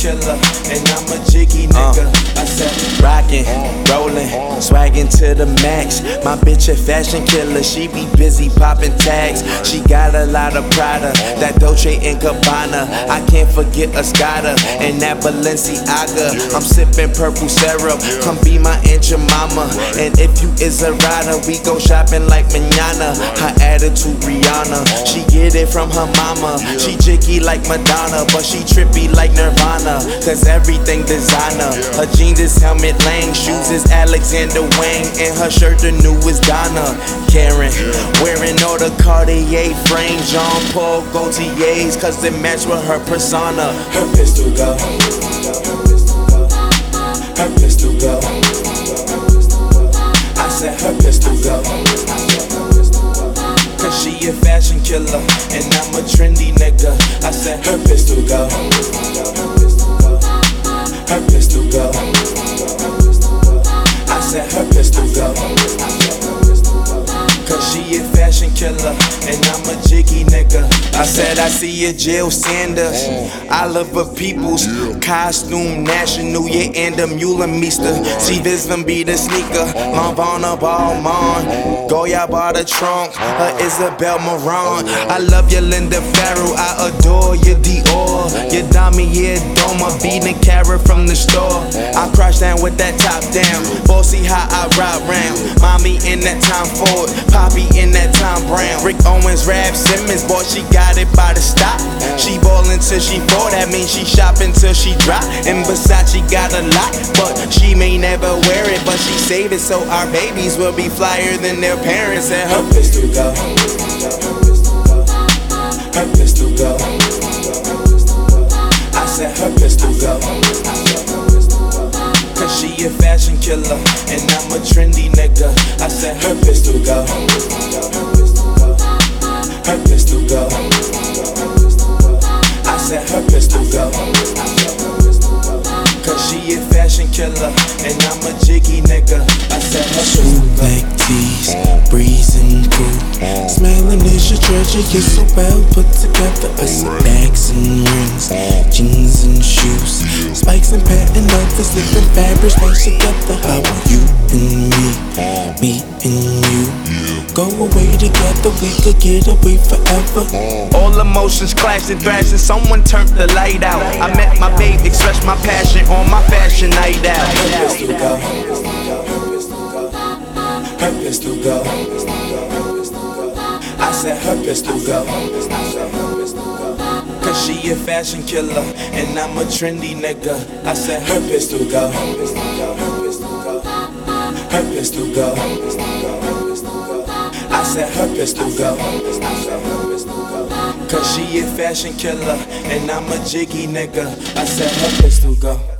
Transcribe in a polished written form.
killer, and I'm a jiggy nigga. I said, rockin', rollin', swaggin' to the max. My bitch a fashion killer, she be busy poppin' tags. She got a lot of Prada, that Dolce & Gabbana. I can't forget Escada and that Balenciaga. I'm sippin' purple syrup, come be my Aunt Jemima. And if you is a rider, we go shopping like manana. Her attitude Rihanna, she get it from her mama. She jiggy like Madonna, but she trippy like Nirvana. Cause everything designer, her jeans is Helmut Lang, shoes is Alexander Wang, and her shirt the newest Donna Karen. Wearing all the Cartier frames, Jean Paul Gaultier's, cause it match with her persona. Her pistol go, her pistol go. I said her pistol go, cause she a fashion killer, and I'm a trendy nigga. I said her pistol go, her pistol go. I said her pistol go, cause she a fashion killer, and I'm a jiggy nigga. I said I see a Jill Sanders, I love her peoples, costume national, yeah, and a Mule Meester. See this one be the sneaker, Lanvin Balmain, Goya by the trunk, Isabel Marant. I love your Linda Farrow, I adore your Dior, your Damier Doma, beating carrot from the store. I crouch down with that top down, bossy how I ride round. Mommy in that Tom Ford, Poppy in that Tom Brown. Rick Owens, Rap Simmons, boy, she got it by the stop. She ballin' till she fall, that means she shopping till she drop. And Versace got a lot, but she may never wear it, but she save it so our babies will be flyer than their parents. And her pistol go, her pistol go. I said her pistol go, cause she a fashion killer, and I'm a trendy nigga. I said her pistol go, her pistol go. I said her pistol go, cause she a fashion killer, and I'm a jiggy nigga. I said her pistol go. Black tees, breezing cool, smelling is your treasure, you're so well put together. I see bags and rings, jeans and shoes, spikes and patent leathers, different fabrics mixed together. How are you and me and you? Go away together, we could get away forever. All emotions clashed and thrashed, and someone turned the light out. I met my babe, expressed my passion on my fashion night out. Her pistol go, her pistol go. I said her pistol go, cause she a fashion killer, and I'm a trendy nigga. I said her pistol go, her pistol go. I said her pistol go, cause she a fashion killer, and I'm a jiggy nigga. I said her pistol go.